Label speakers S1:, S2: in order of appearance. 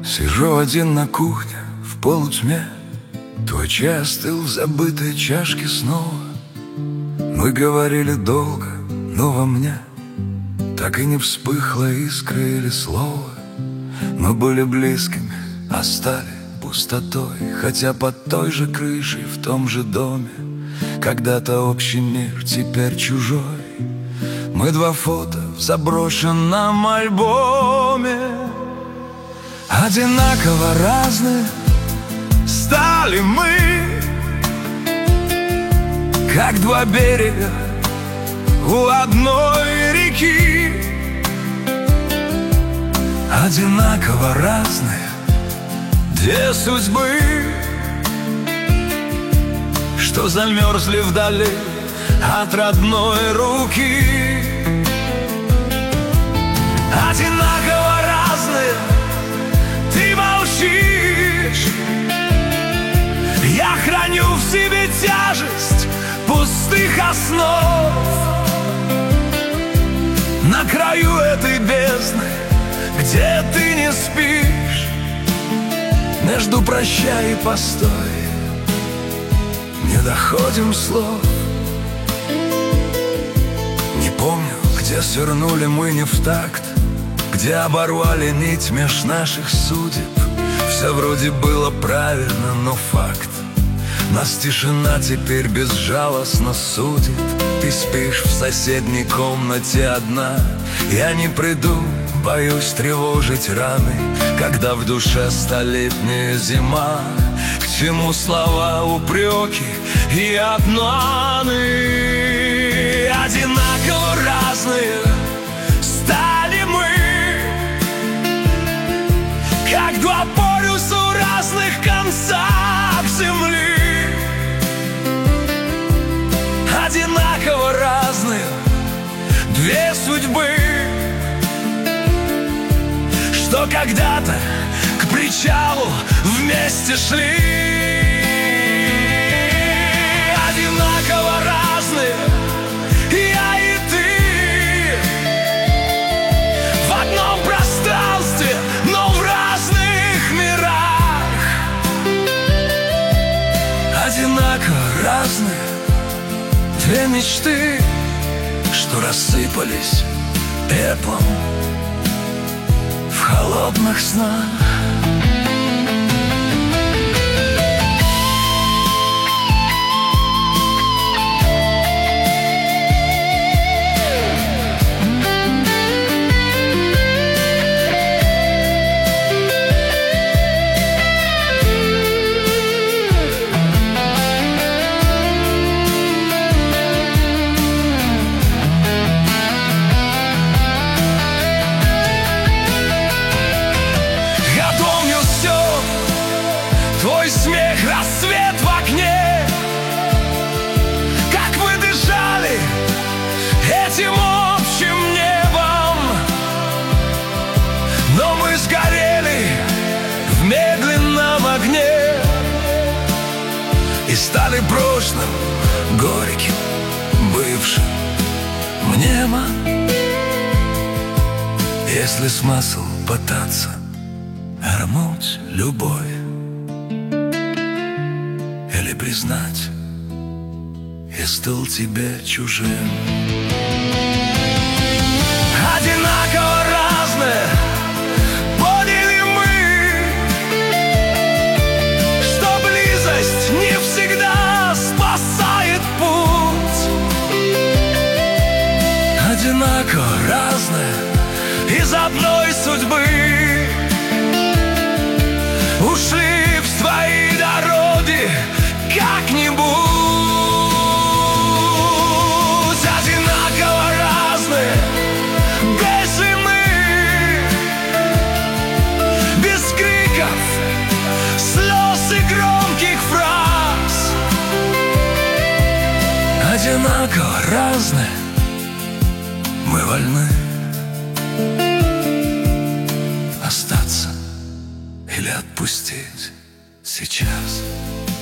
S1: Сижу один на кухне в полутьме. Твой чай остыл в забытой чашке снова. Мы говорили долго, но во мне так и не вспыхла искра или слово. Мы были близкими, а стали пустотой, хотя под той же крышей, в том же доме. Когда-то общий мир, теперь чужой. Мы два фото в заброшенном альбоме. Одинаково разные стали мы, как два берега у одной реки. Одинаково разные две судьбы, что замерзли вдали от родной руки. Одинаково разные, ты молчишь, я храню в себе тяжесть пустых основ. На краю этой бездны, где ты не спишь, между прощай и постой не доходим слов. Не помню, где свернули мы не в такт, где оборвали нить меж наших судеб. Все вроде было правильно, но факт: нас тишина теперь безжалостно судит. Ты спишь в соседней комнате одна, я не приду, боюсь тревожить раны, когда в душе столетняя зима. К чему слова, упреки и обманы? Одинаково разные стали мы, как два полюса у разных концах земли. Одинаково разные две судьбы, что когда-то к причалу вместе шли. Одинаково разные я и ты, в одном пространстве, но в разных мирах. Одинаково разные две мечты, что рассыпались пеплом в холодных снах. Твой смех, рассвет в окне, как мы дышали этим общим небом. Но мы сгорели в медленном огне и стали прошлым, горьким, бывшим мнемо. Если смысл пытаться вернуть любовь или признать, я стал тебе чужим. Одинаково разные поняли мы, что близость не всегда спасает путь. Одинаково разные из одной судьбы ушли в свои дороги как-нибудь. Одинаково разные без вины, без криков, слез и громких фраз. Одинаково разные мы вольны остаться или отпустить сейчас.